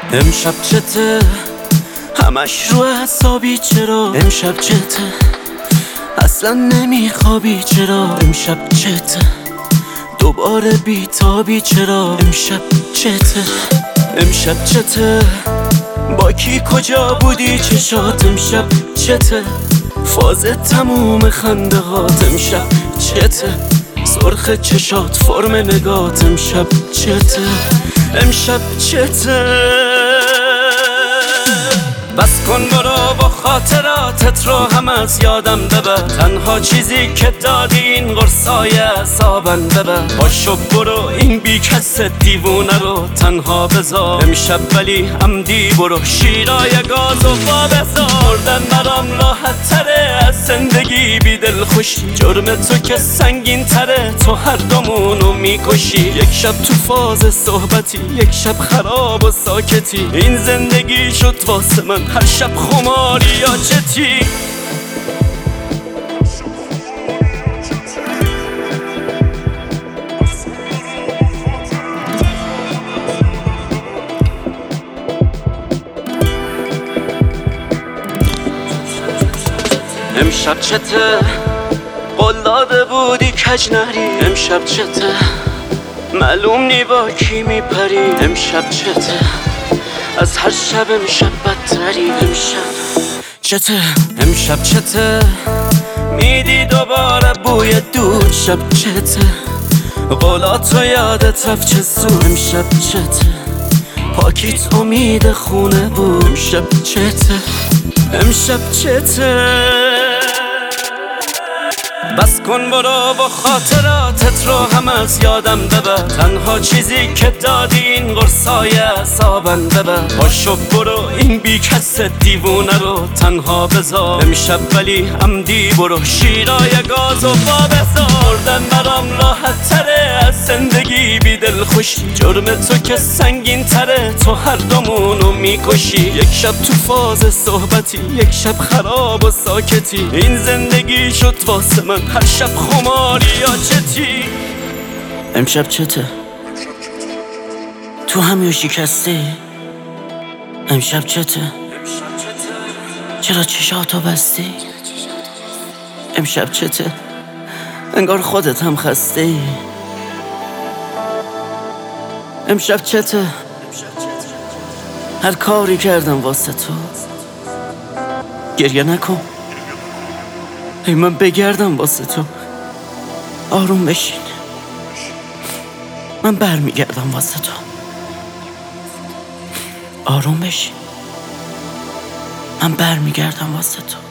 امشب چته همش رو حسابی، چرا امشب چته اصلا نمیخوابی، چرا امشب چته دوباره بیتابی، چرا امشب چته امشب چته با کی کجا بودی چشات امشب چته فاز تموم خنده هات امشب چته سرخ چشات فرم نگات امشب چته امشب چته بس کن برو با خاطراتت رو هم از یادم ببر، تنها چیزی که دادی این قرصای اعصابم ببر. پاشو برو این بی کس دیوونه رو تنها بذار امشب، ولی عمدی برو شیرای گاز و با بذار. مردن برام راحت تره از زندگی بی دل خوشی، جرم تو که سنگین تره تو هر دومونو میکشی. یک شب تو فاز صحبتی، یک شب خراب و ساکتی، این زندگی شد واسه من هر شب خماری یا چتی. امشب چته قول داده بودی کج نری، امشب چته معلوم نی با کی میپری، امشب چته از هر شب امشب بدتری، امشب چته امشب چته میدی دوباره بوی دود، شب چته قولاتو یادت رفت چه زود، امشب چته پاکیت امید خونه بود، امشب چته امشب چته بس کن برو با خاطراتت رو هم از یادم ببر، تنها چیزی که دادی این قرصای اعصابم ببر. پاشو برو این بی کس دیوونه رو تنها بذار امشب، ولی عمدی برو شیرای گاز و با بذار. مردن برام راحت تره از زندگی بی دل خوشی، جرم تو که سنگین تره تو هر دومونو میکشی. یک شب تو فاز صحبتی، یک شب خراب و ساکتی، این زندگی شد واسه من هر شب خماری یا چتی. امشب چته تو همیو شکستی، امشب چته چرا چشاتو بستی، امشب چته انگار خودت هم خستی، امشب چته هر کاری کردم واسه تو. گریه نکن ای من بگردم واسه تو، آروم بشین من برمیگردم واسه تو، آروم بشین من برمیگردم واسه تو.